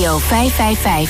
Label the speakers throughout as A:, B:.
A: Radio 555.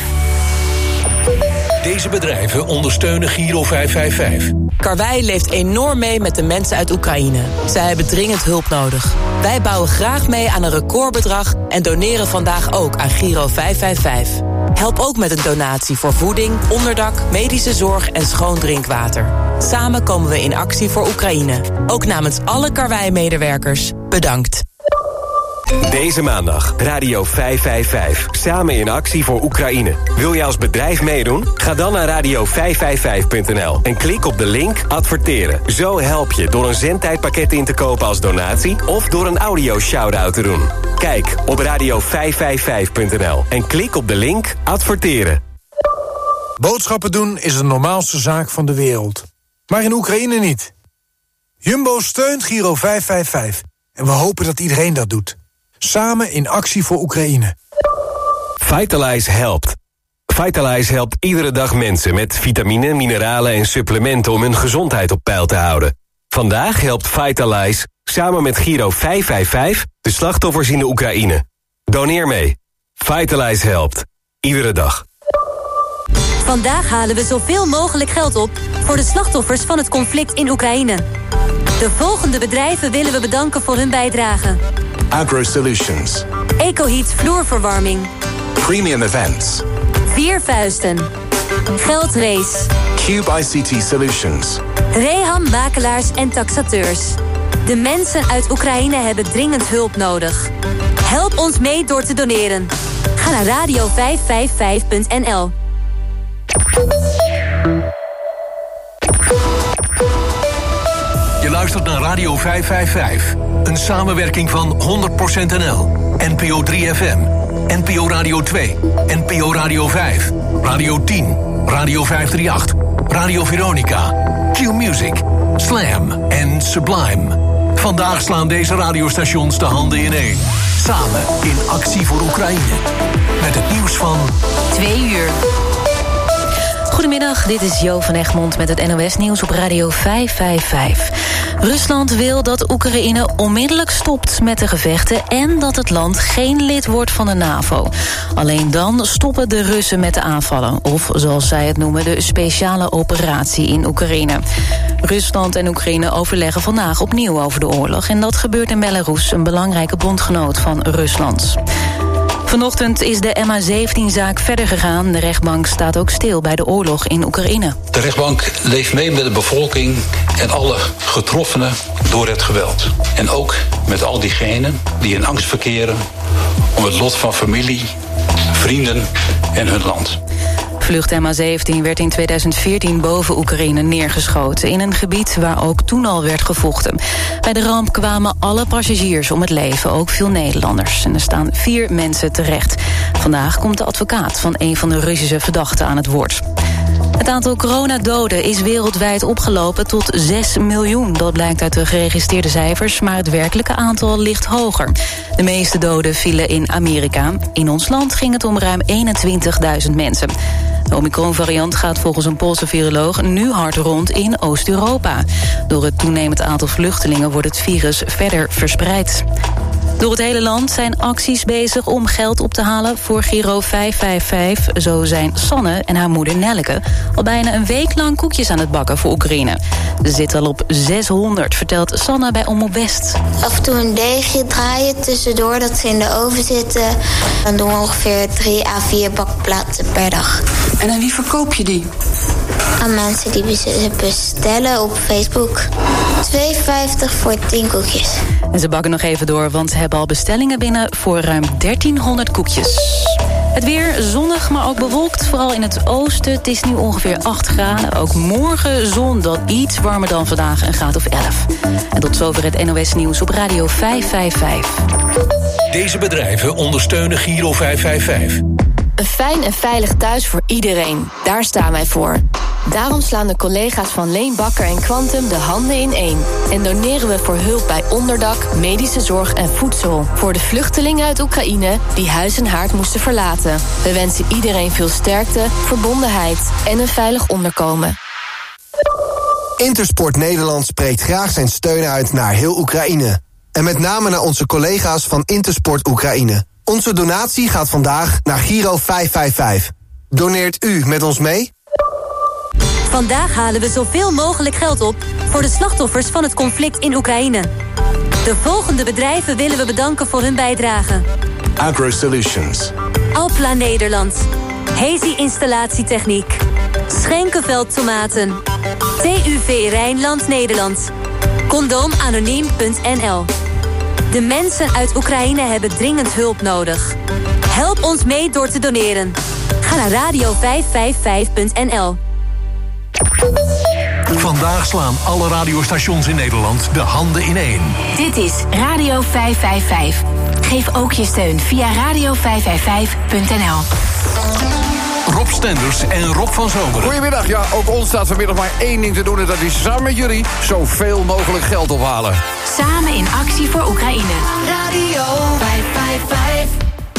B: Deze bedrijven ondersteunen Giro 555.
C: Karwei leeft enorm mee met de mensen uit Oekraïne. Zij hebben dringend hulp nodig. Wij bouwen graag mee aan een recordbedrag en doneren vandaag ook aan Giro 555. Help ook met een donatie voor voeding, onderdak, medische zorg en schoon drinkwater. Samen komen we in actie voor Oekraïne. Ook namens alle Karwei-medewerkers, bedankt.
D: Deze maandag, Radio 555. Samen in actie voor Oekraïne. Wil je als bedrijf meedoen? Ga dan naar radio555.nl en klik op de link adverteren. Zo help je door een zendtijdpakket in te kopen als donatie of door een audio shout-out te doen. Kijk op radio555.nl en klik op de link adverteren.
E: Boodschappen doen is de normaalste zaak van de wereld. Maar in Oekraïne niet. Jumbo steunt Giro 555. En we hopen dat iedereen dat doet. Samen in actie voor Oekraïne.
D: Vitalize helpt. Vitalize helpt iedere dag mensen met vitamine, mineralen en supplementen om hun gezondheid op peil te houden. Vandaag helpt Vitalize samen met Giro 555 de slachtoffers in de Oekraïne. Doneer mee. Vitalize helpt. Iedere dag.
F: Vandaag halen we zoveel mogelijk geld op voor de slachtoffers van het conflict in Oekraïne. De volgende bedrijven willen we bedanken voor hun bijdrage.
G: Agro Solutions.
F: EcoHeat vloerverwarming.
G: Premium Events.
F: Vier Vuisten. Geldrace.
G: Cube ICT Solutions.
F: Reham makelaars en taxateurs. De mensen uit Oekraïne hebben dringend hulp nodig. Help ons mee door te doneren. Ga naar radio555.nl.
B: Je luistert naar Radio 555. Een samenwerking van 100% NL, NPO 3FM, NPO Radio 2, NPO Radio 5, Radio 10, Radio 538, Radio Veronica, Q-Music, Slam en Sublime. Vandaag slaan deze radiostations de handen ineen. Samen in actie voor Oekraïne. Met het nieuws van
A: 2 uur.
H: Goedemiddag, dit is Jo van Egmond met het NOS-nieuws op Radio 555. Rusland wil dat Oekraïne onmiddellijk stopt met de gevechten en dat het land geen lid wordt van de NAVO. Alleen dan stoppen de Russen met de aanvallen, of zoals zij het noemen, de speciale operatie in Oekraïne. Rusland en Oekraïne overleggen vandaag opnieuw over de oorlog en dat gebeurt in Belarus, een belangrijke bondgenoot van Rusland. Vanochtend is de MH17-zaak verder gegaan. De rechtbank staat ook stil bij de oorlog in Oekraïne.
I: De rechtbank leeft mee met de bevolking en alle getroffenen door het geweld. En ook met al diegenen die in angst verkeren om het lot van familie, vrienden en hun land.
H: Vlucht MH17 werd in 2014 boven Oekraïne neergeschoten, in een gebied waar ook toen al werd gevochten. Bij de ramp kwamen alle passagiers om het leven, ook veel Nederlanders. En er staan 4 mensen terecht. Vandaag komt de advocaat van een van de Russische verdachten aan het woord. Het aantal coronadoden is wereldwijd opgelopen tot 6 miljoen. Dat blijkt uit de geregistreerde cijfers, maar het werkelijke aantal ligt hoger. De meeste doden vielen in Amerika. In ons land ging het om ruim 21.000 mensen. De Omicron-variant gaat volgens een Poolse viroloog nu hard rond in Oost-Europa. Door het toenemend aantal vluchtelingen wordt het virus verder verspreid. Door het hele land zijn acties bezig om geld op te halen voor Giro 555. Zo zijn Sanne en haar moeder Nelleke al bijna een week lang koekjes aan het bakken voor Oekraïne. Ze zit al op 600, vertelt Sanne bij Omroep West.
J: Af en toe een deegje draaien tussendoor dat ze in de oven zitten. Dan doen we ongeveer 3 à 4 bakplaten per dag.
K: En aan wie verkoop je die?
J: Aan mensen die bestellen op Facebook. 2,50 voor 10 koekjes.
H: En ze bakken nog even door, want ze hebben al bestellingen binnen voor ruim 1300 koekjes. Het weer zonnig, maar ook bewolkt, vooral in het oosten. Het is nu ongeveer 8 graden. Ook morgen zon, dan iets warmer dan vandaag, een graad of 11. En tot zover het NOS-nieuws op Radio 555.
B: Deze bedrijven ondersteunen Giro 555.
L: Een fijn en veilig thuis voor iedereen. Daar staan wij voor. Daarom slaan de collega's van Leen Bakker en Quantum de handen in één. En doneren we voor hulp bij onderdak, medische zorg en voedsel. Voor de vluchtelingen uit Oekraïne die huis en haard moesten verlaten. We wensen iedereen veel sterkte, verbondenheid en een veilig onderkomen.
M: Intersport Nederland spreekt graag zijn steun uit naar heel Oekraïne. En met name naar onze collega's van Intersport Oekraïne. Onze donatie gaat vandaag naar Giro 555. Doneert u met ons mee?
F: Vandaag halen we zoveel mogelijk geld op voor de slachtoffers van het conflict in Oekraïne. De volgende bedrijven willen we bedanken voor hun bijdrage.
G: Agro Solutions.
F: Alpla Nederland. Hazy Installatietechniek. Schenkenveld Tomaten. TUV Rijnland Nederland. Condoomanoniem.nl. De mensen uit Oekraïne hebben dringend hulp nodig. Help ons mee door te doneren. Ga naar radio555.nl.
B: Vandaag slaan alle radiostations in Nederland de handen ineen.
A: Dit is Radio 555. Geef ook je steun via radio555.nl.
B: Rob Stenders en Rob van Zomeren.
N: Goedemiddag, ja, ook ons staat vanmiddag maar één ding te doen... en dat is samen met jullie zoveel mogelijk geld ophalen.
A: Samen in actie voor Oekraïne. Radio 555.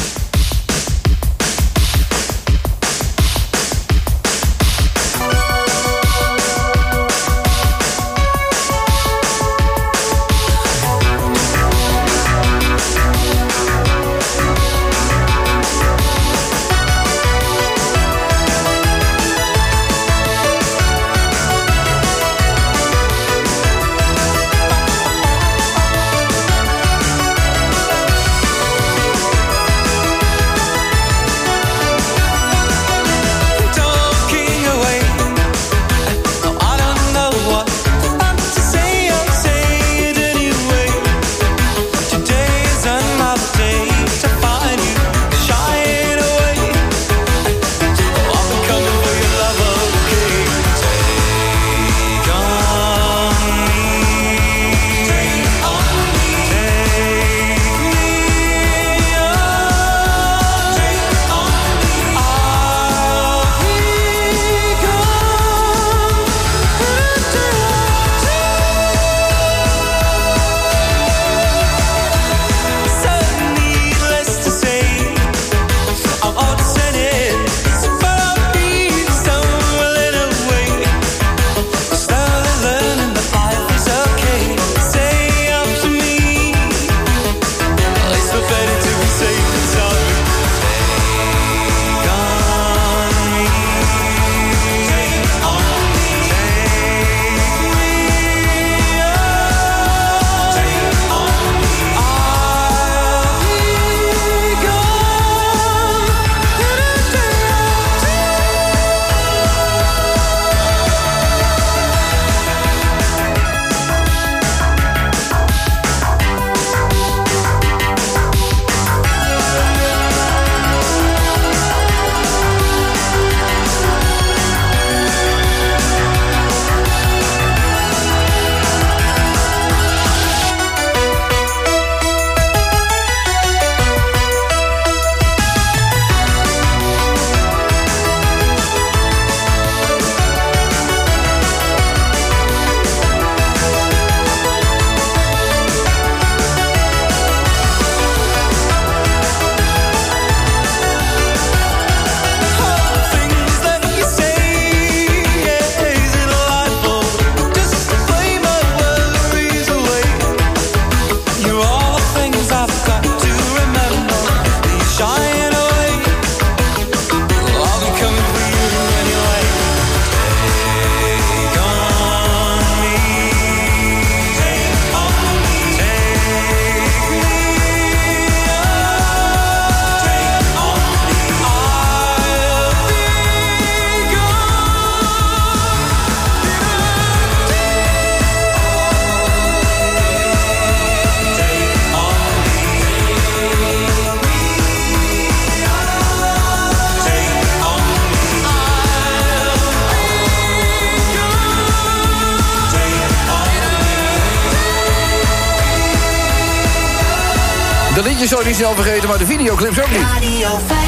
N: De liedjes zou je niet snel vergeten, maar de videoclips ook niet.
A: Radio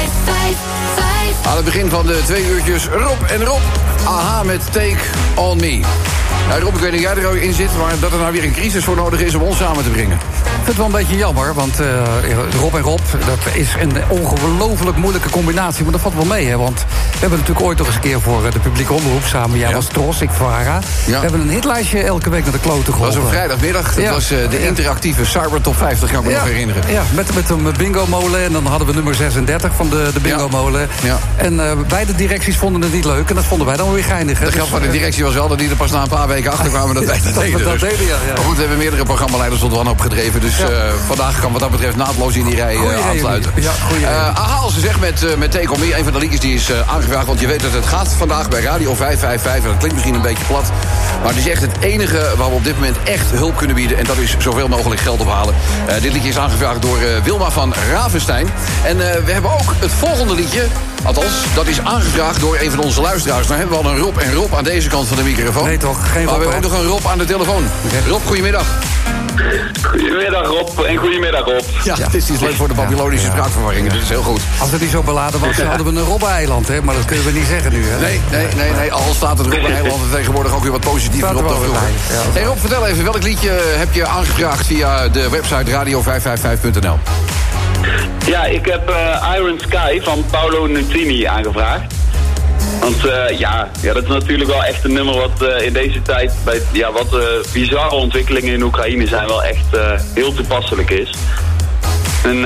A: 555.
N: Aan het begin van de 2 uurtjes Rob en Rob. Aha met Take On Me. Nou Rob, ik weet niet of jij er ook in zit, maar dat er nou weer een crisis voor nodig is om ons samen te brengen. vind het wel een beetje jammer, want Rob en Rob, dat is een ongelooflijk moeilijke combinatie. Maar dat valt wel mee, hè, want we hebben natuurlijk ooit nog eens een keer voor de publieke omroep samen. Jij was Tros, ik Vara. We hebben een hitlijstje elke week naar de kloten geholpen.
O: Dat was een vrijdagmiddag. Dat was de interactieve Cyber Top 50, kan ik me nog herinneren.
N: Ja, met een bingo-molen. En dan hadden we nummer 36 van de bingo-molen. Ja. En beide directies vonden het niet leuk. En dat vonden wij dan weer geinig.
O: De grap van de directie was wel dat die er pas na een paar weken achter kwamen dat wij dat deden. Maar goed, we hebben meerdere programmaleiders tot wanhoop gedreven. Dus vandaag kan wat dat betreft naadloos in die rij aansluiten. Ahaal, ze zegt met Take On Me, een van de liedjes die is aangevraagd. Want je weet dat het gaat vandaag bij Radio 555. En dat klinkt misschien een beetje plat. Maar het is echt het enige waar we op dit moment echt hulp kunnen bieden. En dat is zoveel mogelijk geld ophalen. Dit liedje is aangevraagd door Wilma van Ravenstein. En we hebben ook het volgende liedje. Althans, dat is aangevraagd door een van onze luisteraars. Nou hebben we al een Rob en Rob aan deze kant van de microfoon.
N: Nee toch, geen Rob.
O: Maar we hebben ook nog een Rob aan de telefoon. Rob, goedemiddag.
P: Goedemiddag Rob en goedemiddag Rob.
O: Ja, het is iets leuk voor de Babylonische spraakverwarringen, dus dat is heel goed.
N: Als het niet zo beladen was, hadden we een Robben-eiland, hè? Maar dat kunnen we niet zeggen nu, hè?
O: Nee. Al staat het Robben-eiland er tegenwoordig ook weer wat positiever op dan vroeger. Hey Rob, vertel even, welk liedje heb je aangevraagd via de website radio555.nl?
P: Ja, ik heb Iron Sky van Paolo Nutini aangevraagd. Want dat is natuurlijk wel echt een nummer wat in deze tijd bij wat bizarre ontwikkelingen in Oekraïne zijn wel echt heel toepasselijk is. En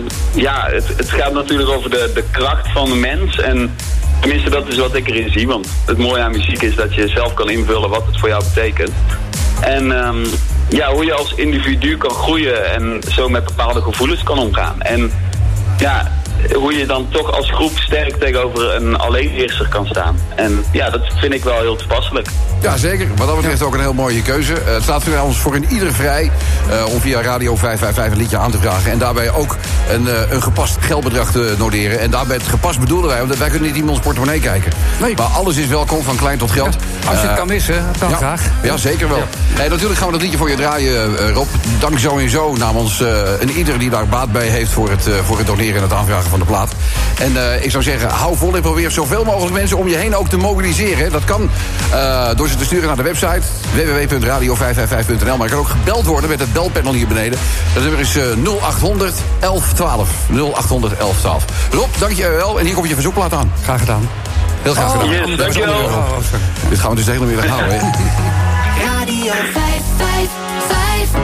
P: het gaat natuurlijk over de kracht van de mens en tenminste dat is wat ik erin zie, want het mooie aan muziek is dat je zelf kan invullen wat het voor jou betekent. En hoe je als individu kan groeien en zo met bepaalde gevoelens kan omgaan. En ja, hoe je dan toch als groep sterk tegenover een alleenheerser kan staan. En ja, dat vind ik wel heel toepasselijk.
O: Ja, zeker. Wat dat betreft ook een heel mooie keuze. Het staat trouwens voor ieder vrij om via Radio 555 een liedje aan te vragen. En daarbij ook een gepast geldbedrag te noteren. En daarbij het gepast bedoelen wij, want wij kunnen niet in iemands portemonnee kijken. Nee. Maar alles is welkom, van klein tot groot.
N: Ja, als je het kan missen, dan graag.
O: Ja, zeker wel. Ja. Natuurlijk gaan we dat liedje voor je draaien, Rob. Dank sowieso namens ieder die daar baat bij heeft voor het doneren en het aanvragen van de plaat. En ik zou zeggen, hou vol en probeer zoveel mogelijk mensen om je heen ook te mobiliseren. Dat kan door ze te sturen naar de website www.radio555.nl. Maar je kan ook gebeld worden met het belpanel hier beneden. Dat nummer is 0800 1112. 0800 1112. Rob, dank je wel. En hier komt je verzoekplaat aan.
N: Graag gedaan.
O: Heel graag gedaan.
P: Yes, dankjewel.
O: Dit gaan we dus de hele middag houden. Hè?
A: Radio 555.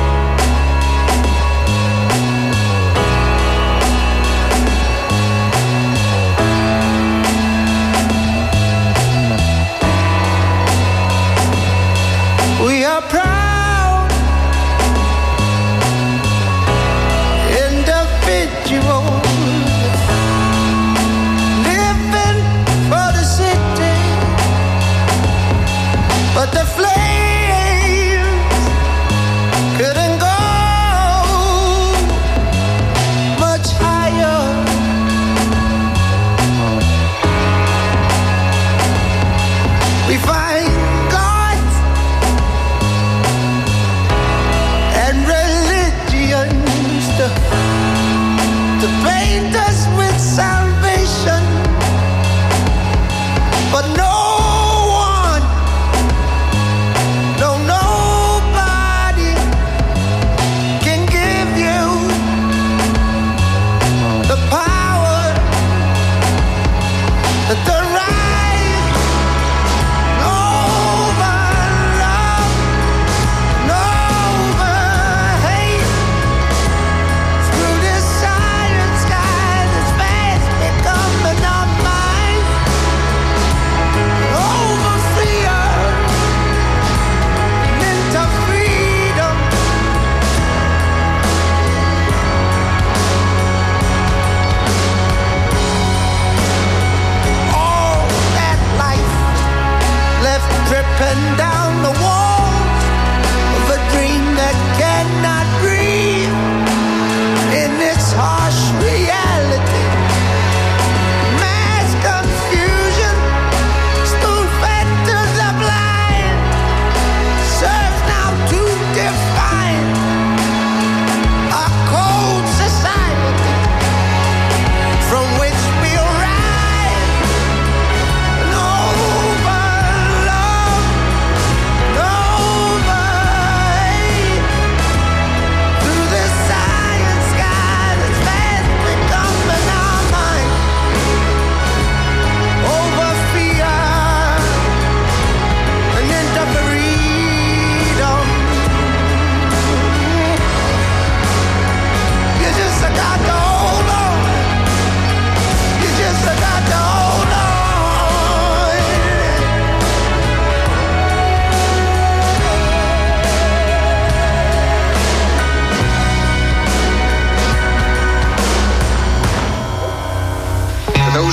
Q: We are proud individuals living for the city, but the flames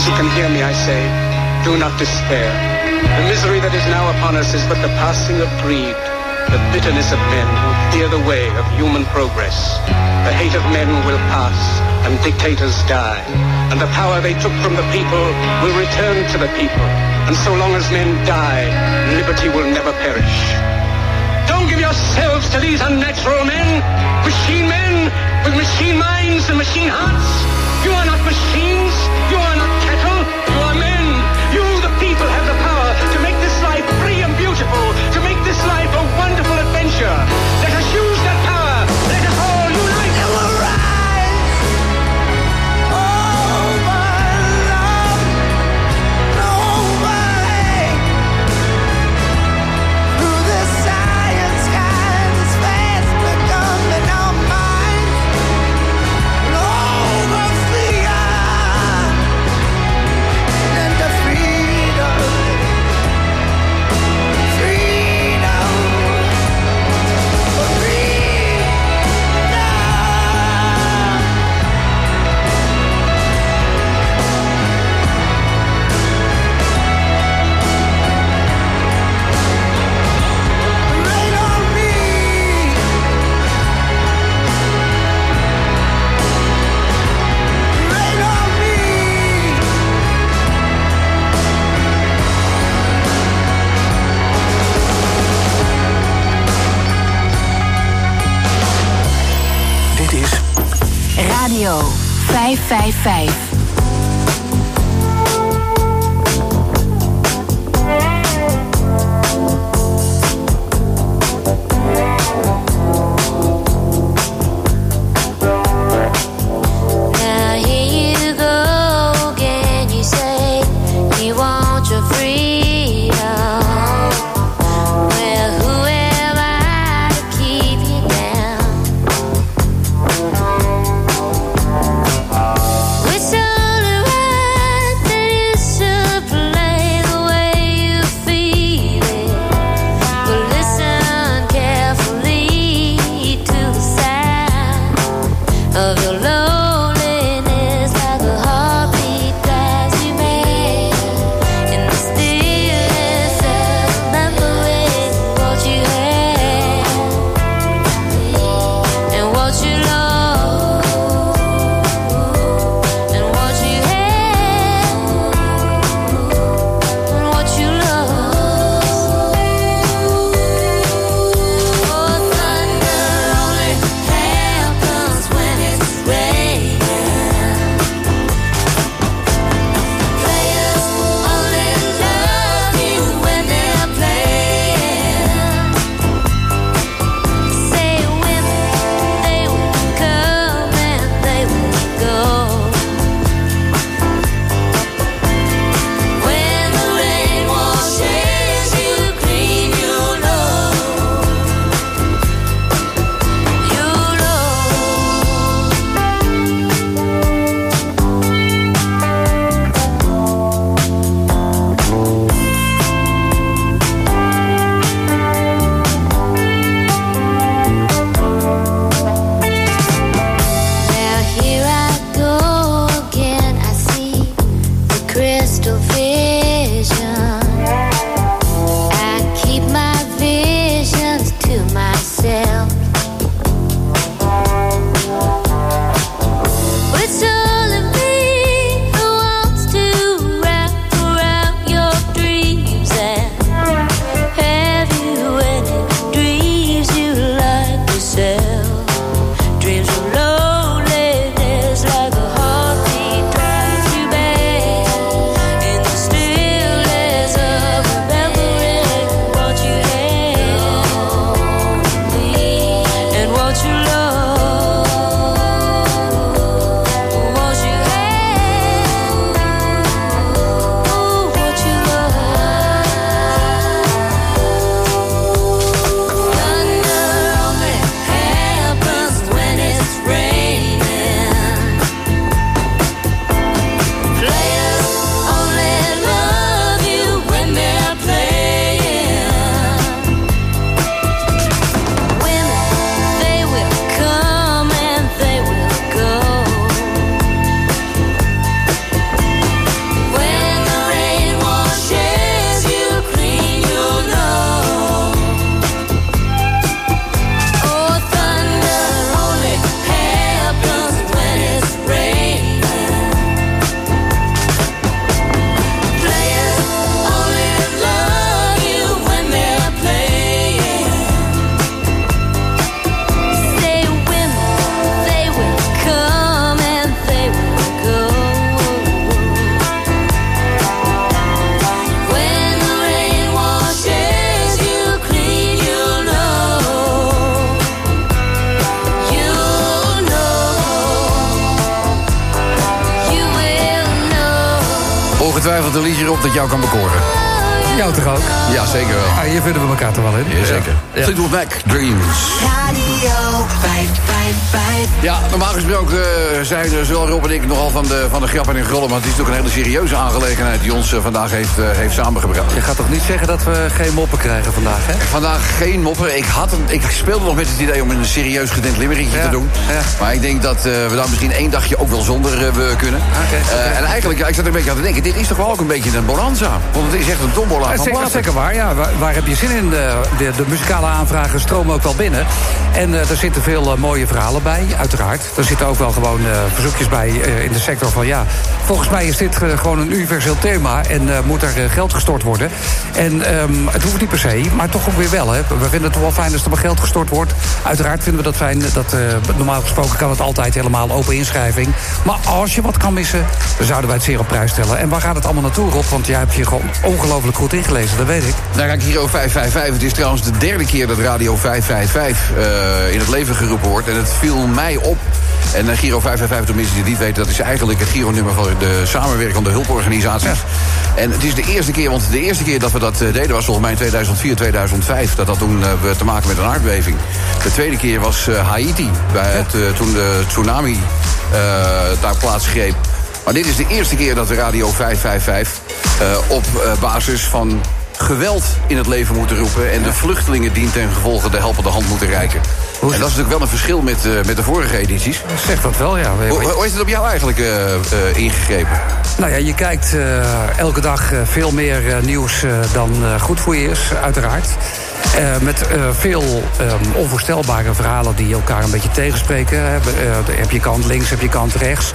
R: those who can hear me, I say, do not despair. The misery that is now upon us is but the passing of greed, the bitterness of men who fear the way of human progress. The hate of men will pass, and dictators die, and the power they took from the people will return to the people. And so long as men die, liberty will never perish. Don't give yourselves to these unnatural men with machine minds and machine hearts. You are not machines, you are not cattle, you are men. You, the people, have the power to make this life free and beautiful, to make this life a wonderful adventure. Let us use that power, let us all unite and we'll rise over love, over hate, through the science skies, fast becoming our minds, over fear and the freedom, freedom, rain on me, rain on me.
B: Dit is
A: Radio 555.
S: Now here you go again. You say you want your freedom. Well, who am I to keep you down? It's only right that you should play the way you feel it. But listen carefully to the sound of your loneliness, like a heartbeat drives you mad. In the stillness of remembering what you had and what you lost, and what you had and what you lost. Oh, thunder only happens when it's ready.
O: ongetwijfeld een liedje erop dat jou kan bekoren.
N: Jou toch ook?
O: Ja, zeker wel.
N: Hier vinden we elkaar toch wel in.
O: Ja, zeker. Ja. Fleetwood Mac, Dreams.
Q: Radio 555.
O: Ja, normaal gesproken zijn zowel Rob en ik nogal van de grappen en grollen, maar het is natuurlijk een hele serieuze aangelegenheid die ons vandaag heeft samengebracht.
N: Je gaat toch niet zeggen dat we geen moppen krijgen vandaag, hè?
O: Vandaag geen moppen. Ik speelde nog met het idee om een serieus gedend limerickje te doen. Ja. Maar ik denk dat we daar misschien 1 dagje ook wel zonder kunnen. Okay. En eigenlijk, ik zat er een beetje aan te denken, dit is toch wel ook een beetje een bonanza. Want het is echt een tombola van platen.
N: Zeker waar, ja. Waar heb je zin in? De muzikale aanvragen stromen ook wel binnen. En er zitten veel mooie verhalen bij, uiteraard. Er zitten ook wel gewoon verzoekjes bij in de sector van... ja, volgens mij is dit gewoon een universeel thema... en moet er geld gestort worden. En het hoeft niet per se, maar toch ook weer wel. Hè. We vinden het toch wel fijn als er maar geld gestort wordt. Uiteraard vinden we dat fijn. Normaal gesproken kan het altijd helemaal open inschrijving. Maar als je wat kan missen, dan zouden wij het zeer op prijs stellen. En waar gaat het allemaal naartoe, Rob? Want jij hebt je gewoon ongelooflijk goed ingelezen, dat weet ik.
O: Nou, kijk, Giro 555. Het is trouwens de 3e keer dat Radio 555 in het leven geroepen wordt. En het viel mij op. En Giro 555, tenminste die niet weten, dat is eigenlijk het Giro-nummer van de samenwerkende hulporganisaties. Ja. En het is de eerste keer, want de eerste keer dat we dat deden was volgens mij in 2004, 2005. Dat toen we te maken met een aardbeving. De tweede keer was Haiti, toen de tsunami daar plaatsgreep. Maar dit is de eerste keer dat we Radio 555 op basis van geweld in het leven moeten roepen... en de vluchtelingen dien ten gevolge de helpende hand moeten reiken. En dat is natuurlijk wel een verschil met de vorige edities.
N: Zeg dat wel, ja.
O: Hoe is het op jou eigenlijk ingegrepen?
N: Nou ja, je kijkt elke dag veel meer nieuws dan goed voor je is, uiteraard. Met veel onvoorstelbare verhalen die elkaar een beetje tegenspreken. Heb je kant links, heb je kant rechts.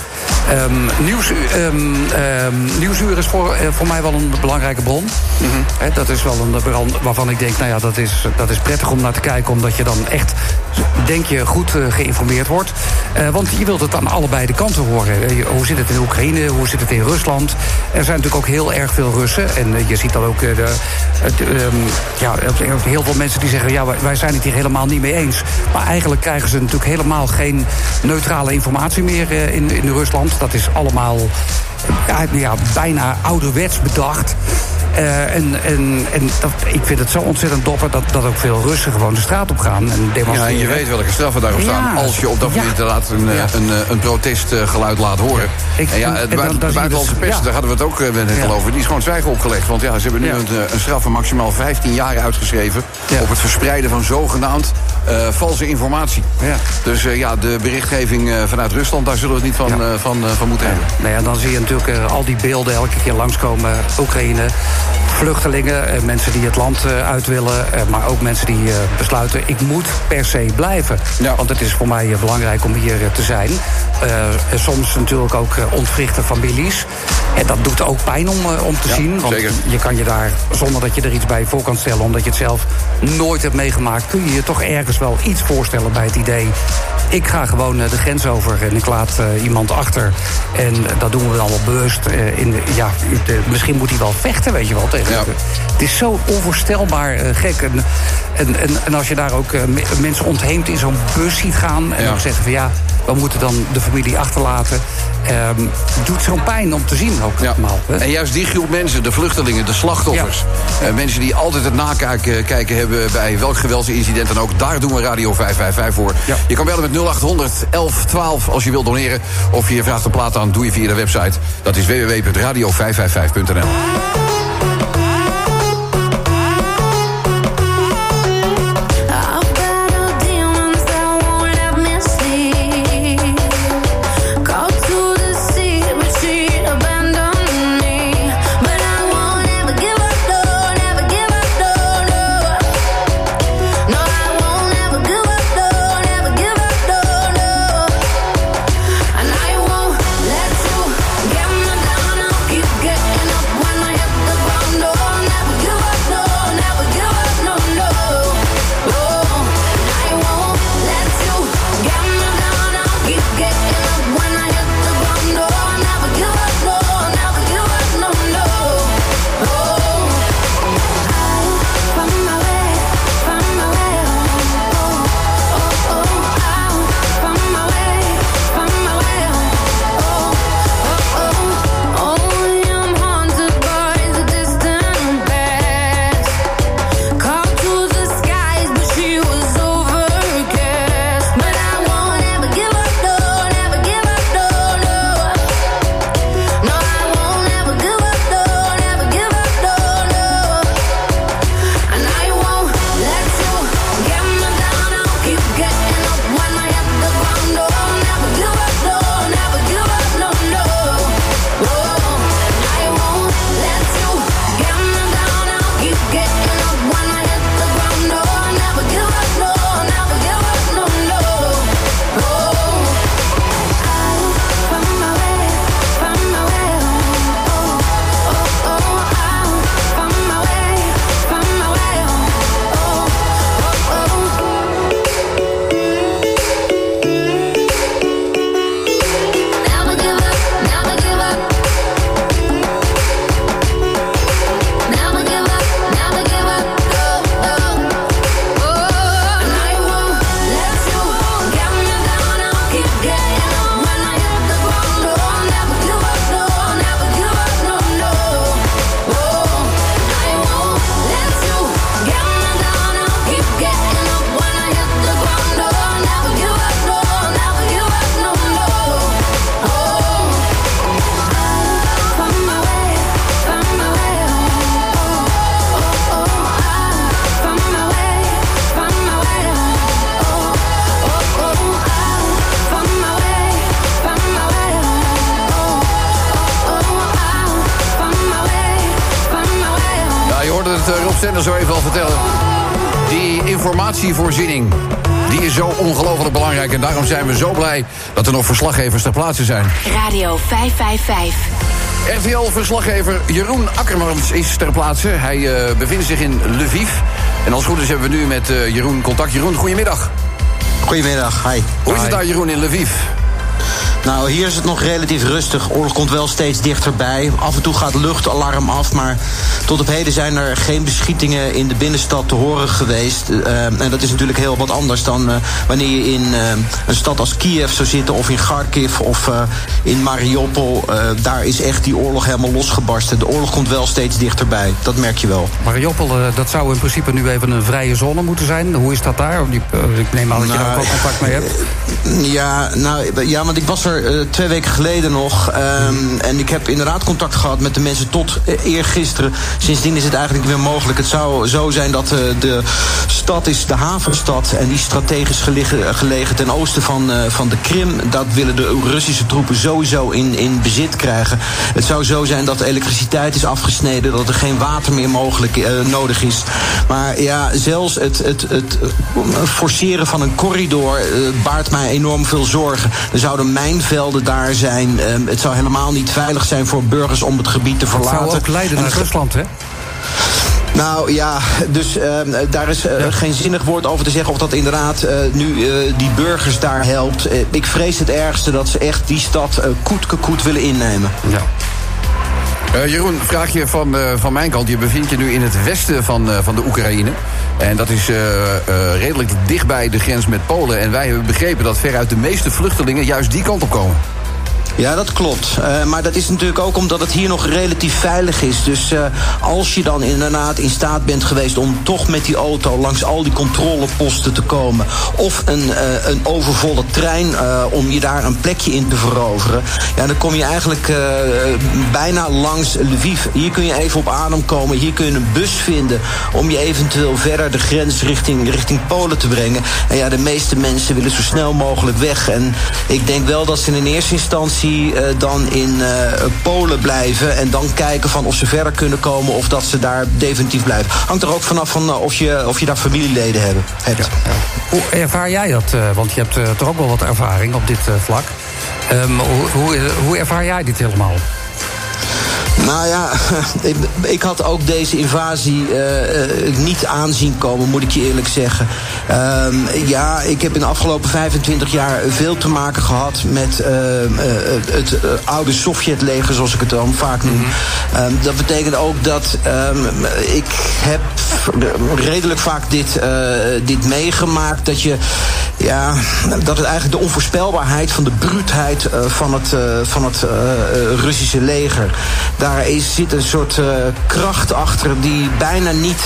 N: Nieuwsuur is voor mij wel een belangrijke bron. Mm-hmm. Dat is wel een bron waarvan ik denk, nou ja, dat is prettig om naar te kijken... omdat je dan echt, denk je, goed geïnformeerd wordt. Want je wilt het aan allebei de kanten horen. Hoe zit het in Oekraïne, hoe zit het in Rusland? Er zijn natuurlijk ook heel erg veel Russen. En je ziet dan ook heel veel mensen die zeggen... ja, wij zijn het hier helemaal niet mee eens. Maar eigenlijk krijgen ze natuurlijk helemaal geen neutrale informatie meer in Rusland. Dat is allemaal bijna ouderwets bedacht. Ik vind het zo ontzettend dopper dat ook veel Russen gewoon de straat op gaan en demonstreren.
O: Ja, je weet welke straffen daarop staan als je op dat moment inderdaad een protestgeluid laat horen. De buitenlandse pers, daar hadden we het ook net al over, die is gewoon zwijgen opgelegd. Want ja, ze hebben nu een straf van maximaal 15 jaar uitgeschreven op het verspreiden van zogenaamd valse informatie. Ja. Dus de berichtgeving vanuit Rusland, daar zullen we het niet van moeten hebben.
N: Nou ja, dan zie je natuurlijk al die beelden elke keer langskomen. Oekraïne, vluchtelingen, mensen die het land uit willen... maar ook mensen die besluiten, ik moet per se blijven. Ja. Want het is voor mij belangrijk om hier te zijn. Soms natuurlijk ook ontwrichte families. En dat doet ook pijn om te zien. Want zeker. Je kan je daar, zonder dat je er iets bij voor kan stellen... omdat je het zelf nooit hebt meegemaakt... kun je je toch ergens wel iets voorstellen bij het idee... ik ga gewoon de grens over en ik laat iemand achter. En dat doen we dan wel bewust. Misschien moet hij wel vechten, weet je wel. Tegen. Ja. Het is zo onvoorstelbaar gek. En als je daar ook mensen ontheemd in zo'n bus ziet gaan... en ook zeggen van ja, we moeten dan de familie achterlaten... doet zo'n pijn om te zien ook allemaal.
O: En juist die groep mensen, de vluchtelingen, de slachtoffers... mensen die altijd het nakijken hebben bij welk geweldsincident dan ook... daar doen we Radio 555 voor. Ja. Je kan bellen met 0800 1112 als je wilt doneren... of je vraagt een plaat aan, doe je via de website. Dat is www.radio555.nl. Stender zo even al vertellen. Die informatievoorziening, die is zo ongelooflijk belangrijk. En daarom zijn we zo blij dat er nog verslaggevers ter plaatse zijn.
A: Radio 555.
O: RTL-verslaggever Jeroen Akkermans is ter plaatse. Hij bevindt zich in Lviv. En als het goed is hebben we nu met Jeroen contact. Jeroen, goedemiddag.
T: Goedemiddag, hi.
O: Hoe is het daar, Jeroen, in Lviv?
T: Nou, hier is het nog relatief rustig. Oorlog komt wel steeds dichterbij. Af en toe gaat luchtalarm af, maar tot op heden zijn er geen beschietingen in de binnenstad te horen geweest. En dat is natuurlijk heel wat anders dan wanneer je in een stad als Kiev zou zitten, of in Kharkiv, of in Mariupol. Daar is echt die oorlog helemaal losgebarsten. De oorlog komt wel steeds dichterbij, dat merk je wel.
N: Mariupol, dat zou in principe nu even een vrije zone moeten zijn. Hoe is dat daar? Ik neem aan dat je daar ook wel contact mee hebt.
T: Ja, want ik was er 2 weken geleden nog. En ik heb inderdaad contact gehad met de mensen tot eergisteren. Sindsdien is het eigenlijk weer mogelijk. Het zou zo zijn dat de stad is de havenstad. En die strategisch gelegen ten oosten van de Krim. Dat willen de Russische troepen sowieso in bezit krijgen. Het zou zo zijn dat de elektriciteit is afgesneden. Dat er geen water meer nodig is. Maar ja, zelfs het forceren van een corridor baart mij enorm veel zorgen. Er zouden mijnvelden daar zijn. Het zou helemaal niet veilig zijn voor burgers om het gebied te verlaten.
N: Het zou ook leiden naar Rusland, hè?
T: Nou ja, dus daar is geen zinnig woord over te zeggen of dat inderdaad nu die burgers daar helpt. Ik vrees het ergste dat ze echt die stad koet willen innemen.
O: Ja. Jeroen, vraag je van mijn kant. Je bevindt je nu in het westen van de Oekraïne. En dat is redelijk dichtbij de grens met Polen. En wij hebben begrepen dat veruit de meeste vluchtelingen juist die kant op komen.
T: Ja, dat klopt. Maar dat is natuurlijk ook omdat het hier nog relatief veilig is. Dus als je dan inderdaad in staat bent geweest om toch met die auto langs al die controleposten te komen, of een overvolle trein om je daar een plekje in te veroveren, ja, dan kom je eigenlijk bijna langs Lviv. Hier kun je even op adem komen. Hier kun je een bus vinden om je eventueel verder de grens richting Polen te brengen. En ja, de meeste mensen willen zo snel mogelijk weg. En ik denk wel dat ze in eerste instantie dan in Polen blijven en dan kijken van of ze verder kunnen komen of dat ze daar definitief blijven. Hangt er ook vanaf van of je daar familieleden hebt.
N: Ja. Hoe ervaar jij dat? Want je hebt toch ook wel wat ervaring op dit vlak. Hoe ervaar jij dit helemaal?
T: Nou ja, ik had ook deze invasie niet aanzien komen, moet ik je eerlijk zeggen. Ja, ik heb in de afgelopen 25 jaar veel te maken gehad met het oude Sovjetleger, zoals ik het dan vaak noem. Dat betekent ook dat ik heb redelijk vaak dit meegemaakt. Dat het eigenlijk de onvoorspelbaarheid van de bruutheid van het Russische leger. Daar zit een soort kracht achter die bijna niet,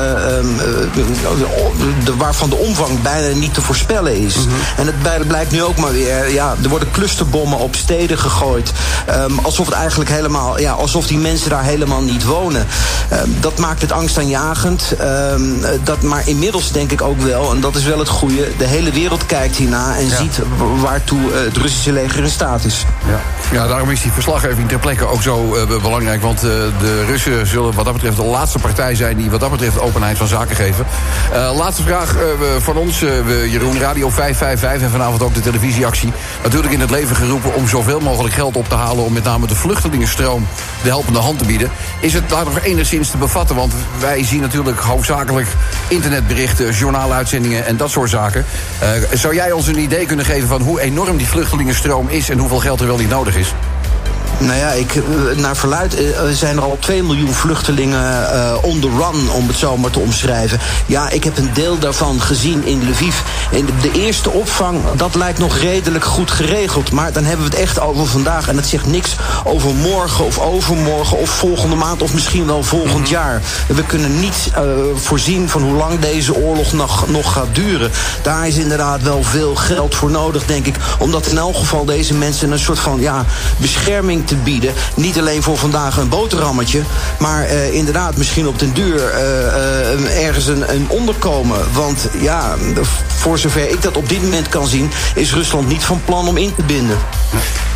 T: waarvan de omvang bijna niet te voorspellen is. En het blijkt nu ook maar weer, ja, er worden clusterbommen op steden gegooid. Alsof het eigenlijk helemaal, ja, alsof die mensen daar helemaal niet wonen. Dat maakt het angstaanjagend. Maar inmiddels denk ik ook wel, en dat is wel het goede, de hele wereld kijkt hierna en ziet waartoe het Russische leger in staat is.
O: Ja, daarom is die verslaggeving ter plekke ook zo belangrijk. Want de Russen zullen wat dat betreft de laatste partij zijn die wat dat betreft openheid van zaken geven. Laatste vraag van ons, Jeroen, Radio 555 en vanavond ook de televisieactie. Natuurlijk in het leven geroepen om zoveel mogelijk geld op te halen om met name de vluchtelingenstroom de helpende hand te bieden. Is het daar nog enigszins te bevatten? Want wij zien natuurlijk hoofdzakelijk internetberichten, journaaluitzendingen en dat soort zaken. Zou jij ons een idee kunnen geven van hoe enorm die vluchtelingenstroom is en hoeveel geld er wel niet nodig is?
T: Nou ja, naar verluidt zijn er al 2 miljoen vluchtelingen on the run, om het zo maar te omschrijven. Ja, ik heb een deel daarvan gezien in Lviv. En de eerste opvang, dat lijkt nog redelijk goed geregeld. Maar dan hebben we het echt over vandaag. En dat zegt niks over morgen of overmorgen of volgende maand of misschien wel volgend jaar. We kunnen niet voorzien van hoe lang deze oorlog nog gaat duren. Daar is inderdaad wel veel geld voor nodig, denk ik. Omdat in elk geval deze mensen een soort van bescherming te bieden. Niet alleen voor vandaag een boterhammetje, maar inderdaad misschien op den duur ergens een onderkomen. Want ja, voor zover ik dat op dit moment kan zien, is Rusland niet van plan om in te binden.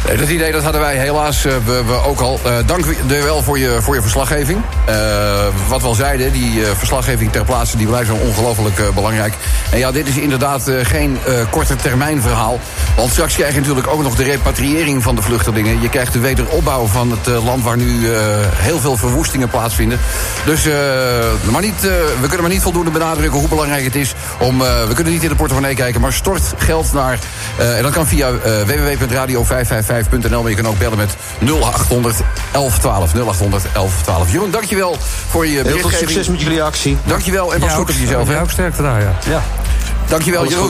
O: Dat idee dat hadden wij helaas we ook al. Dank je wel voor je verslaggeving. Wat we al zeiden, die verslaggeving ter plaatse die blijft zo ongelooflijk belangrijk. En ja, dit is inderdaad geen korte termijn verhaal. Want straks krijg je natuurlijk ook nog de repatriëring van de vluchtelingen. Je krijgt de wederopbouw van het land waar nu heel veel verwoestingen plaatsvinden. Dus we kunnen maar niet voldoende benadrukken hoe belangrijk het is om... we kunnen niet in de portemonnee kijken, maar stort geld naar... en dat kan via www.radio555.nl, maar je kan ook bellen met 0800 1112. 0800 1112. Jeroen, dankjewel voor je berichtgeving.
T: Heel veel succes met jullie actie.
O: Dankjewel en pas goed op jezelf.
N: Ja, ook sterkte daar, ja.
O: Dankjewel, Jeroen.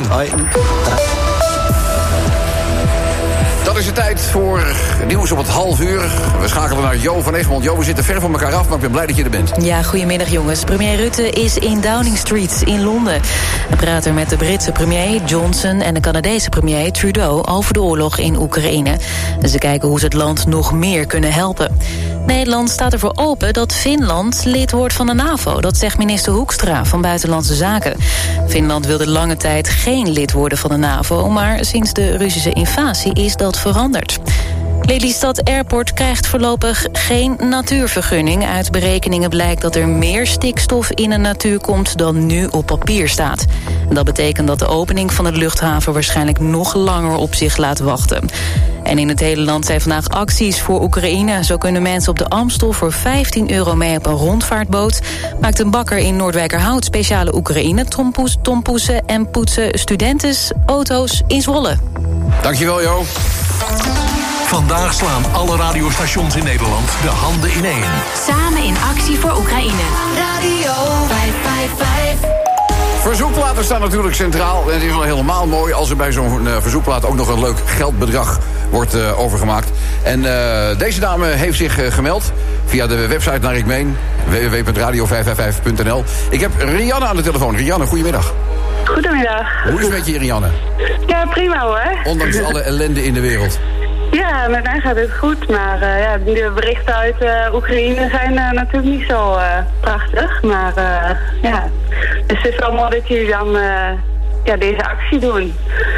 O: Dat is de tijd voor nieuws op het 12:30. We schakelen naar Jo van Egmond. Jo, we zitten ver van elkaar af, maar ik ben blij dat je er bent.
H: Ja, goedemiddag jongens. Premier Rutte is in Downing Street in Londen. Hij praat er met de Britse premier Johnson en de Canadese premier Trudeau over de oorlog in Oekraïne. En ze kijken hoe ze het land nog meer kunnen helpen. Nederland staat ervoor open dat Finland lid wordt van de NAVO. Dat zegt minister Hoekstra van Buitenlandse Zaken. Finland wilde lange tijd geen lid worden van de NAVO, maar sinds de Russische invasie is dat veranderd. Lelystad Airport krijgt voorlopig geen natuurvergunning. Uit berekeningen blijkt dat er meer stikstof in de natuur komt dan nu op papier staat. En dat betekent dat de opening van de luchthaven waarschijnlijk nog langer op zich laat wachten. En in het hele land zijn vandaag acties voor Oekraïne. Zo kunnen mensen op de Amstel voor €15 mee op een rondvaartboot. Maakt een bakker in Noordwijkerhout speciale Oekraïne tompoesen en poetsen studentes auto's in Zwolle.
O: Dankjewel, Jo.
B: Vandaag slaan alle radiostations in Nederland de handen ineen.
A: Samen in actie voor Oekraïne.
Q: Radio 555.
O: Verzoekplaten staan natuurlijk centraal. En het is wel helemaal mooi als er bij zo'n verzoekplaat ook nog een leuk geldbedrag wordt overgemaakt. En deze dame heeft zich gemeld via de website naar ik meen, www.radio555.nl. Ik heb Rianne aan de telefoon. Rianne, goedemiddag.
U: Goedemiddag.
O: Hoe is het met je, Rianne?
U: Ja, prima hoor.
O: Ondanks alle ellende in de wereld.
U: Ja, met mij gaat het goed, maar de berichten uit Oekraïne zijn natuurlijk niet zo prachtig. Maar dus het is wel mooi dat jullie dan deze actie doen.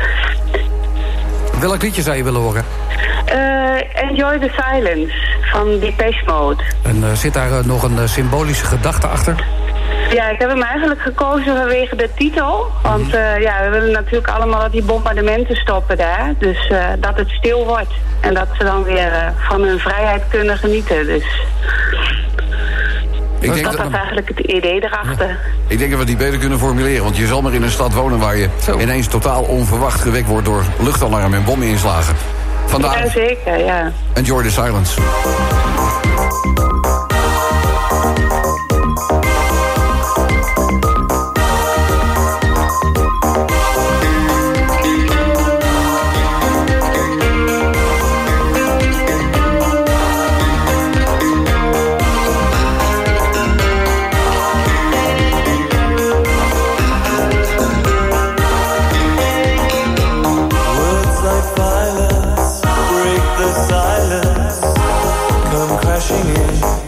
N: Welk liedje zou je willen horen?
U: Enjoy the Silence van Depeche Mode.
N: En zit daar nog een symbolische gedachte achter?
U: Ja, ik heb hem eigenlijk gekozen vanwege de titel. Want we willen natuurlijk allemaal dat die bombardementen stoppen daar. Dus dat het stil wordt. En dat ze dan weer van hun vrijheid kunnen genieten. Dus dat is eigenlijk het idee erachter.
O: Ja. Ik denk dat we die beter kunnen formuleren. Want je zal maar in een stad wonen waar je ineens totaal onverwacht gewekt wordt door luchtalarm en bommeninslagen. Vandaar.
U: Ja, zeker, ja.
O: Enjoy the silence.
Q: Crashing in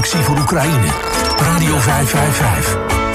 B: actie voor Oekraïne. Radio 555.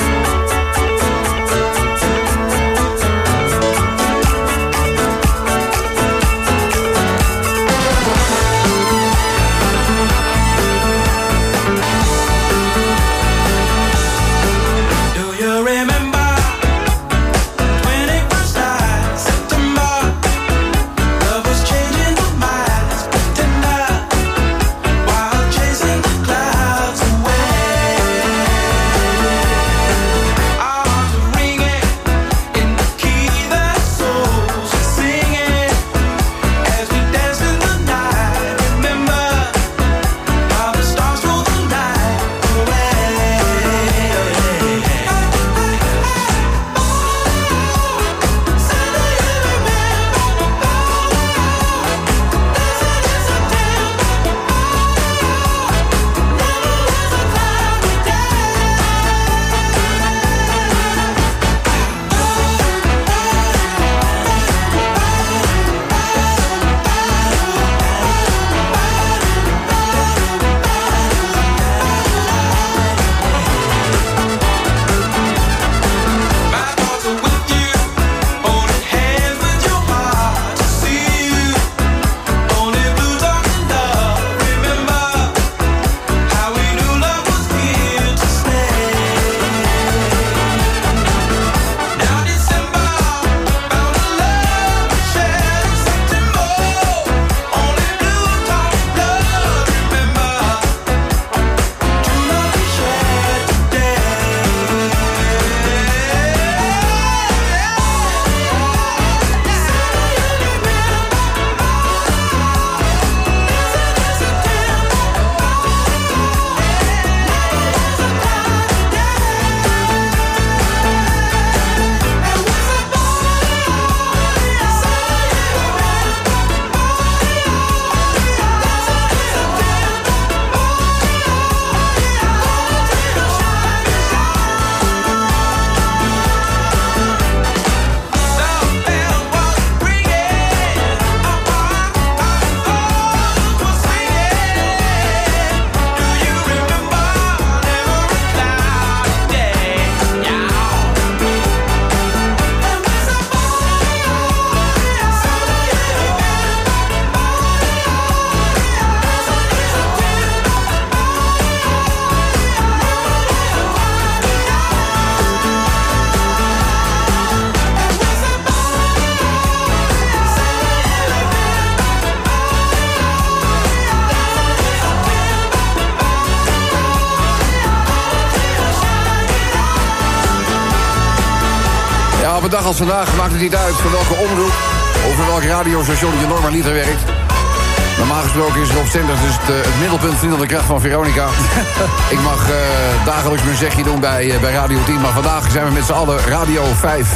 O: Op een dag als vandaag maakt het niet uit voor welke omroep of voor welk radiostation je normaliter werkt. Normaal gesproken is het op zender dus het middelpunt vriendelijke kracht van Veronica. Ik mag dagelijks mijn zegje doen bij Radio 10, maar vandaag zijn we met z'n allen Radio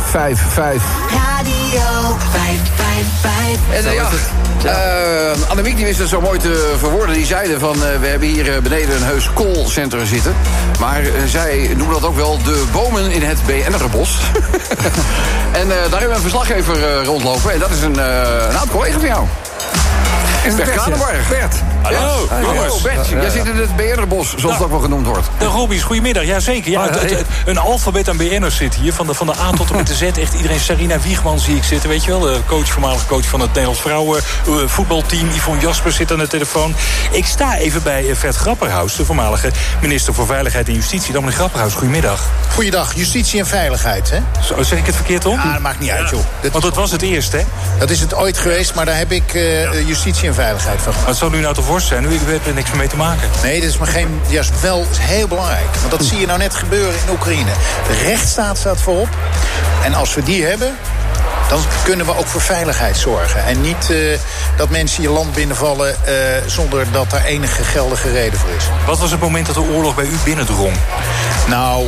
O: 555.
Q: Radio 555.
O: En Annemiek die wist het zo mooi te verwoorden. Die zeiden van, we hebben hier beneden een heus callcenter zitten. Maar zij noemen dat ook wel de bomen in het BN'erbos. En daar hebben we een verslaggever rondlopen. En dat is een oud collega van jou. Bert Kranenbarg.
C: Bert.
O: Hallo. Hallo Bert. Jij zit in het BN'erbos, zoals het ook wel genoemd wordt.
C: De Robies, goedemiddag. Jazeker. Ja, een alfabet aan BN'ers zit hier. Van de A tot en met de Z. Echt iedereen. Sarina Wiegman zie ik zitten, weet je wel. De voormalige coach van het Nederlands vrouwenvoetbalteam. Yvonne Jaspers zit aan de telefoon. Ik sta even bij Vert Grapperhaus, de voormalige minister voor Veiligheid en Justitie. Dan meneer Grapperhaus, goedemiddag.
V: Goeiedag. Justitie en veiligheid, hè?
C: Zo, zeg ik het verkeerd om?
V: Ja, dat maakt niet uit, joh.
C: Want dat was het eerst, hè?
V: Dat is het ooit geweest, maar daar heb ik justitie en veiligheid van.
C: Wat zou nu nou toch worst zijn? Ik heb er niks mee te maken.
V: Nee, dat is maar geen... Juist wel heel belangrijk. Want dat zie je nou net gebeuren in Oekraïne. De rechtsstaat staat voorop. En als we die hebben, dan kunnen we ook voor veiligheid zorgen. En niet dat mensen je land binnenvallen zonder dat daar enige geldige reden voor is.
C: Wat was het moment dat de oorlog bij u binnendrong?
V: Nou,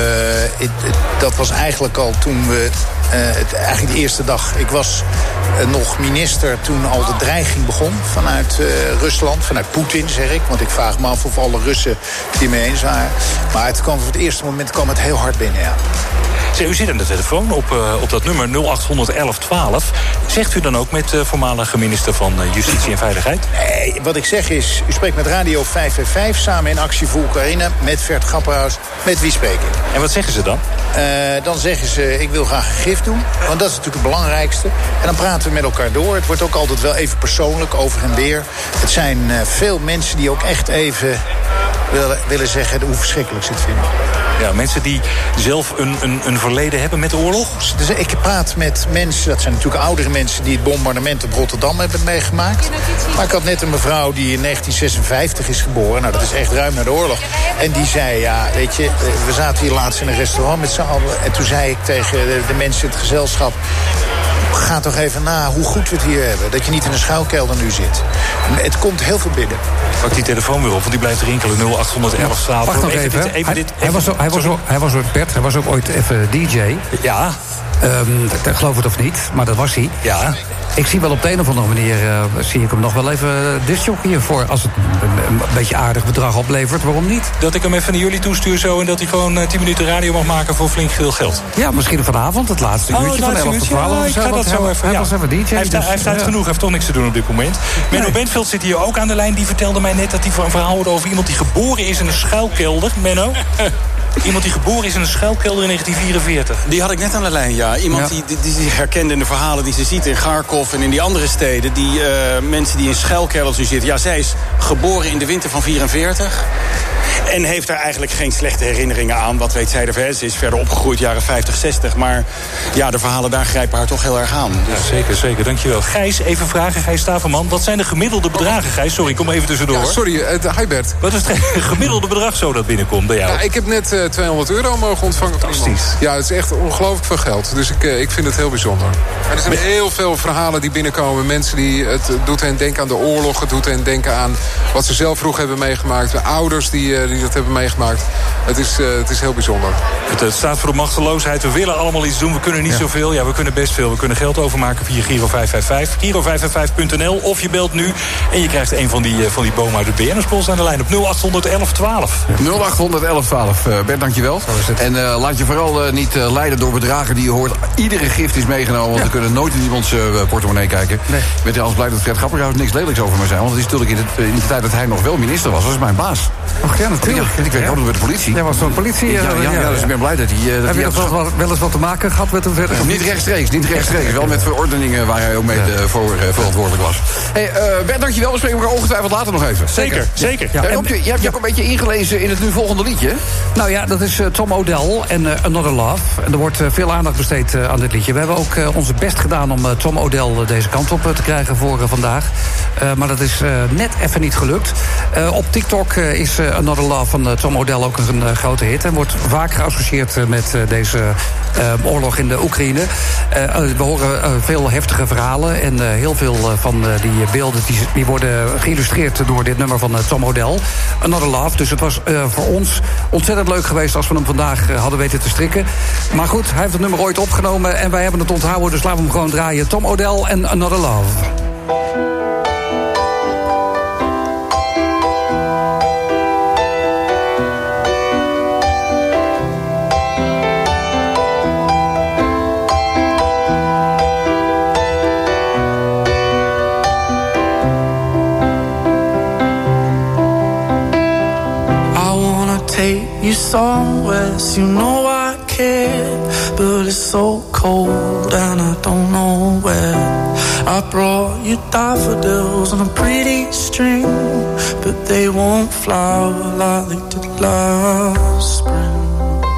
V: dat was eigenlijk al toen we... eigenlijk de eerste dag. Ik was nog minister toen al de dreiging begon vanuit Rusland. Vanuit Poetin, zeg ik. Want ik vraag me af of alle Russen het hiermee eens waren. Maar het kwam, voor het eerste moment kwam het heel hard binnen, ja.
C: U zit aan de telefoon op dat nummer 0800 1112. Zegt u dan ook met voormalige minister van Justitie en Veiligheid?
V: Nee, wat ik zeg is, u spreekt met Radio 555... samen in actie voor Oekraïne met Vert Grapperhaus. Met wie spreek ik?
C: En wat zeggen ze dan?
V: Dan zeggen ze, ik wil graag een gif doen. Want dat is natuurlijk het belangrijkste. En dan praten we met elkaar door. Het wordt ook altijd wel even persoonlijk, over en weer. Het zijn veel mensen die ook echt even willen zeggen hoe verschrikkelijk ze het vinden.
C: Ja, mensen die zelf een verleden hebben met de oorlog?
V: Dus ik praat met mensen, dat zijn natuurlijk oudere mensen... die het bombardement op Rotterdam hebben meegemaakt. Maar ik had net een mevrouw die in 1956 is geboren. Nou, dat is echt ruim na de oorlog. En die zei, ja, weet je, we zaten hier laatst in een restaurant met z'n allen. En toen zei ik tegen de mensen in het gezelschap... ga toch even na hoe goed we het hier hebben. Dat je niet in een schuilkelder nu zit. Het komt heel veel binnen.
C: Pak die telefoon weer op, want die blijft rinkelen. 0811 12.
N: Wacht nog even. Hij was ook ooit even DJ.
C: Ja.
N: Geloof het of niet, maar dat was hij.
C: Ja.
N: Ik zie wel op de een of andere manier... zie ik hem nog wel even disjockeyen voor... als het een beetje aardig bedrag oplevert. Waarom niet?
C: Dat ik hem even naar jullie toestuur zo... en dat hij gewoon 10 minuten radio mag maken voor flink veel geld.
N: Ja, misschien vanavond, het laatste uurtje van 11 tot 12.
C: Ja, ik ga dat zo even...
N: Hij was even DJ.
C: Hij heeft tijd genoeg, hij heeft toch niks te doen op dit moment. Menno Bentveld zit hier ook aan de lijn. Die vertelde mij net dat hij een verhaal hoorde over iemand... die geboren is in een schuilkelder. Menno? Iemand die geboren is in een schuilkelder in 1944.
D: Die had ik net aan de lijn, ja. Iemand die herkende in de verhalen die ze ziet in Kharkov en in die andere steden. Die mensen die in schuilkelders nu zitten. Ja, zij is geboren in de winter van 44. En heeft daar eigenlijk geen slechte herinneringen aan. Wat weet zij ervan? Ze is verder opgegroeid, jaren 50, 60. Maar ja, de verhalen daar grijpen haar toch heel erg aan. Dus...
C: Ja, zeker, dankjewel. Gijs, even vragen, Gijs Staverman. Wat zijn de gemiddelde bedragen, Gijs? Sorry, kom even tussendoor.
E: Ja, sorry, hi Bert.
C: Wat is het gemiddelde bedrag zo dat binnenkomt bij jou?
E: Ja, ik heb net €200 mogen ontvangen.
C: Fantastisch.
E: Ja, het is echt ongelooflijk veel geld. Dus ik vind het heel bijzonder. En er zijn heel veel verhalen die binnenkomen. Mensen die, het doet hen denken aan de oorlog. Het doet hen denken aan wat ze zelf vroeg hebben meegemaakt. De ouders die dat hebben meegemaakt. Het is heel bijzonder.
C: Het staat voor de machteloosheid. We willen allemaal iets doen. We kunnen niet zoveel. Ja, we kunnen best veel. We kunnen geld overmaken via Giro 555. Giro555.nl. Of je belt nu en je krijgt een van die bomen uit het BN'ersbos aan de lijn op 0800 1112.
O: 0800 1112. Bert, dankjewel. En laat je vooral niet leiden door bedragen die je hoort. Iedere gift is meegenomen, want we kunnen nooit in iemands portemonnee kijken. Nee. Ik ben trouwens blij dat Fred Grapperhaus niks lelijks over me zei. Want het is natuurlijk in de tijd dat hij nog wel minister was mijn baas.
N: Och ja, natuurlijk.
O: Ik werk altijd bij de politie.
N: Jij was zo'n politie.
O: Dus ik ben blij dat hij...
N: Heb je dat wel eens wat te maken gehad met hem verder?
O: Niet rechtstreeks. Wel met verordeningen waar hij ook mee voor verantwoordelijk was. Hey, Bert, dankjewel. We spreken elkaar ongetwijfeld later nog even.
C: Zeker.
O: Ja. Je hebt je ook een beetje ingelezen in het nu volgende liedje.
N: Nou ja, dat is Tom Odell en Another Love. En er wordt veel aandacht besteed aan dit liedje. We hebben ook onze best gedaan om Tom Odell deze kant op te krijgen voor vandaag. Maar dat is net even niet gelukt. Op TikTok is Another Love van Tom Odell ook een grote hit. En wordt vaak geassocieerd met deze oorlog in de Oekraïne. We horen veel heftige verhalen. En heel veel van die beelden die worden geïllustreerd door dit nummer van Tom Odell. Another Love. Dus het was voor ons ontzettend leuk geweest als we hem vandaag hadden weten te strikken. Maar goed, hij heeft het nummer ooit opgenomen en wij hebben het onthouden. Dus laten we hem gewoon draaien. Tom Odell en Another Love.
W: You somewhere, so you know I care, but it's so cold and I don't know where. I brought you daffodils on a pretty string, but they won't flower like they did last spring.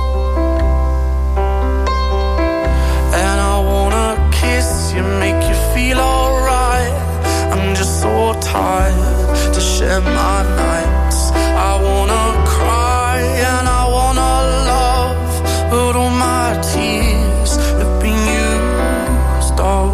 W: And I wanna kiss you, make you feel alright. I'm just so tired to share my nights. I wanna cry and I wanna love, but all my tears have been used all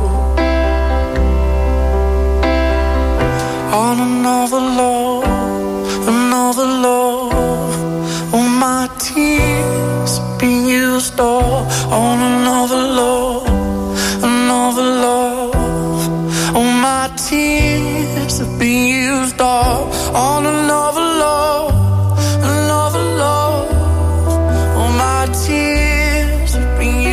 W: on another love, another love. All my tears have been used all on another love, another love. All my tears have been used all on another love. Another love, all my tears have been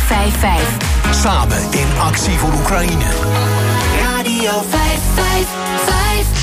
A: 555.
B: Samen in actie voor Oekraïne.
Q: Radio 555.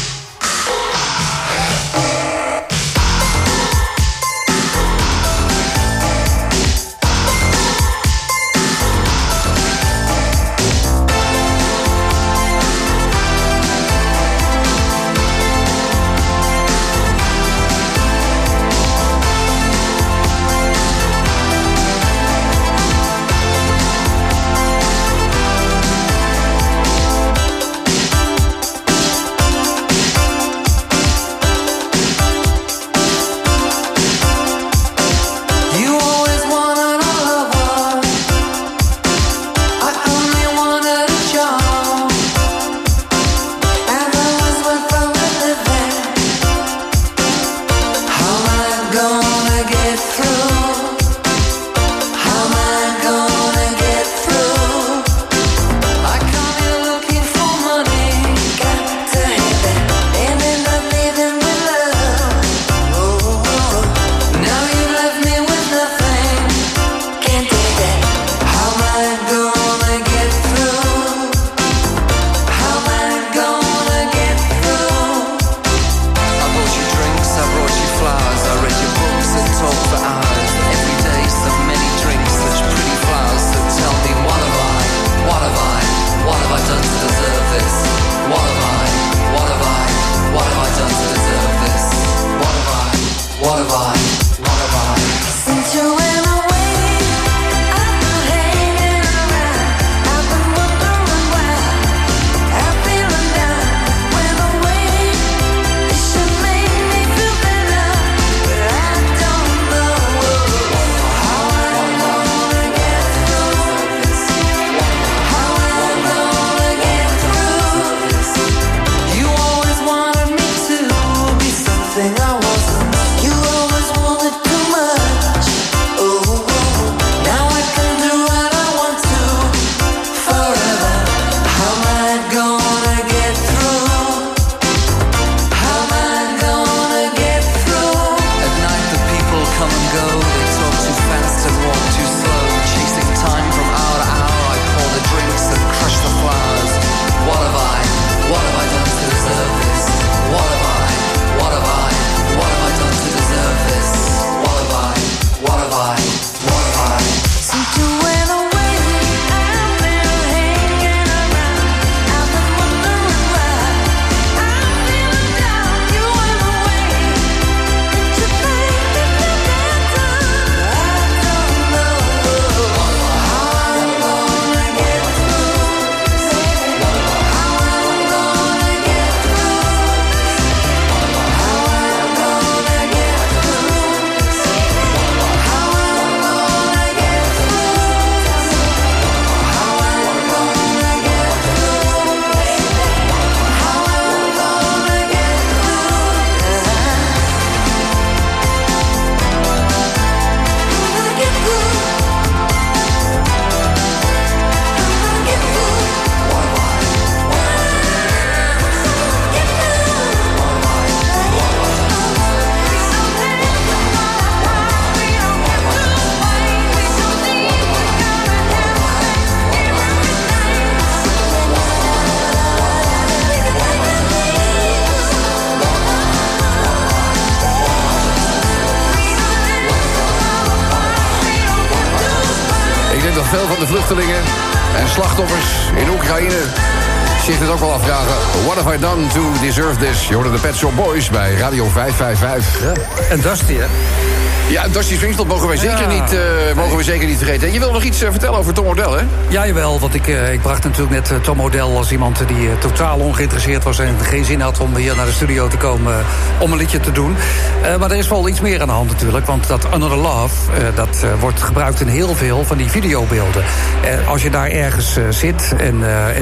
O: veel van de vluchtelingen en slachtoffers in Oekraïne zich het ook wel afvragen. What have I done to deserve this? Je hoorde de Pet Shop Boys bij Radio 555.
N: Ja. En Dusty, hè?
O: Ja, Dusty Springfield mogen wij zeker niet vergeten. En je wil nog iets vertellen over Tom Odell, hè?
N: Ja, jawel, want ik bracht natuurlijk net Tom Odell als iemand die totaal ongeïnteresseerd was en geen zin had om hier naar de studio te komen om een liedje te doen. Maar er is wel iets meer aan de hand natuurlijk, want dat Another Love, dat wordt gebruikt in heel veel van die videobeelden. Als je daar ergens zit en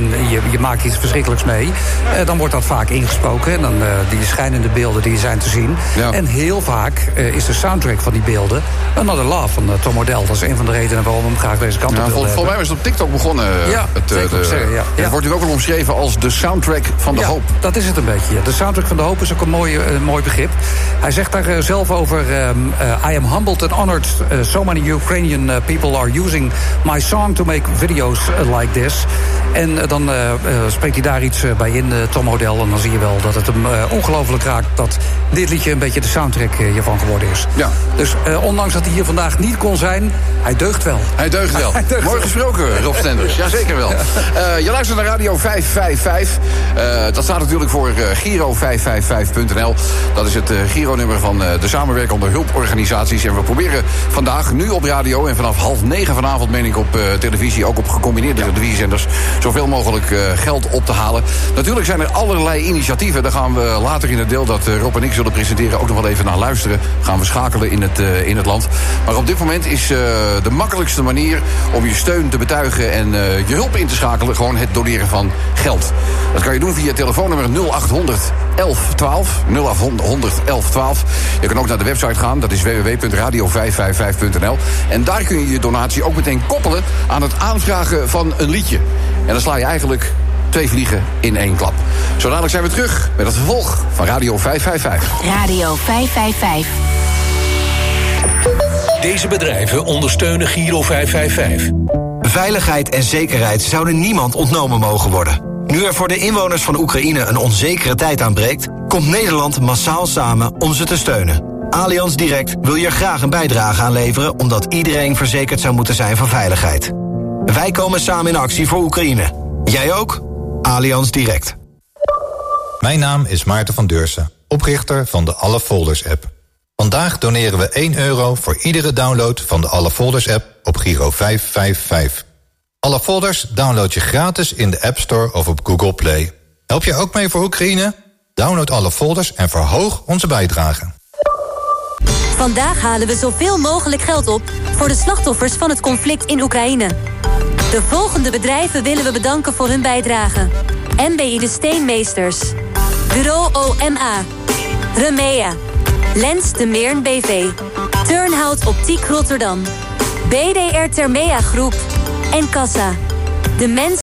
N: je maakt iets verschrikkelijks mee, dan wordt dat vaak ingesproken. En dan die schijnende beelden die zijn te zien. Ja. En heel vaak is de soundtrack van die die beelden. Another Love van Tom Odell. Dat is een van de redenen waarom we hem graag deze kant op willen hebben.
O: Volgens mij was het op TikTok begonnen. Het wordt nu ook al omschreven als de soundtrack van de hoop.
N: Dat is het een beetje. Ja. De soundtrack van de hoop is ook een mooi begrip. Hij zegt daar zelf over... I am humbled and honored. So many Ukrainian people are using my song to make videos like this. En dan spreekt hij daar iets bij in, Tom Odell. En dan zie je wel dat het hem ongelooflijk raakt... dat dit liedje een beetje de soundtrack hiervan geworden is. Ja. Dus ondanks dat hij hier vandaag niet kon zijn... hij deugt wel.
O: Hij deugt wel. Mooi gesproken, Rob Stenders. Jazeker wel. Je luistert naar Radio 555. Dat staat natuurlijk voor Giro555.nl. Dat is het Giro-nummer van de samenwerkende hulporganisaties. En we proberen vandaag, nu op radio... en vanaf 8:30 vanavond, meen ik, op televisie... ook op gecombineerde televisiezenders... zoveel mogelijk geld op te halen. Natuurlijk zijn er allerlei initiatieven. Daar gaan we later in het deel dat Rob en ik zullen presenteren... ook nog wel even naar luisteren. Gaan we schakelen in het land. Maar op dit moment is de makkelijkste manier... om je steun te betuigen en je hulp in te schakelen... gewoon het doneren van geld. Dat kan je doen via telefoonnummer 0800 1112. 0800 1112. Je kan ook naar de website gaan. Dat is www.radio555.nl. En daar kun je je donatie ook meteen koppelen... aan het aanvragen van een liedje. En dan sla je eigenlijk 2 vliegen in 1 klap. Zo dadelijk zijn we terug met het vervolg van Radio 555.
A: Radio 555.
B: Deze bedrijven ondersteunen Giro 555.
I: Veiligheid en zekerheid zouden niemand ontnomen mogen worden. Nu er voor de inwoners van Oekraïne een onzekere tijd aanbreekt... komt Nederland massaal samen om ze te steunen. Allianz Direct wil hier graag een bijdrage aan leveren... omdat iedereen verzekerd zou moeten zijn van veiligheid. Wij komen samen in actie voor Oekraïne. Jij ook? Allianz Direct.
J: Mijn naam is Maarten van Deursen, oprichter van de Alle Folders app. Vandaag doneren we €1 voor iedere download van de Alle Folders app op Giro 555. Alle Folders download je gratis in de App Store of op Google Play. Help je ook mee voor Oekraïne? Download Alle Folders en verhoog onze bijdrage.
F: Vandaag halen we zoveel mogelijk geld op voor de slachtoffers van het conflict in Oekraïne. De volgende bedrijven willen we bedanken voor hun bijdrage. MBI de Steenmeesters, Bureau OMA, Remea, Lens de Meern BV, Turnhout Optiek Rotterdam, BDR Termea Groep en Kassa. De mens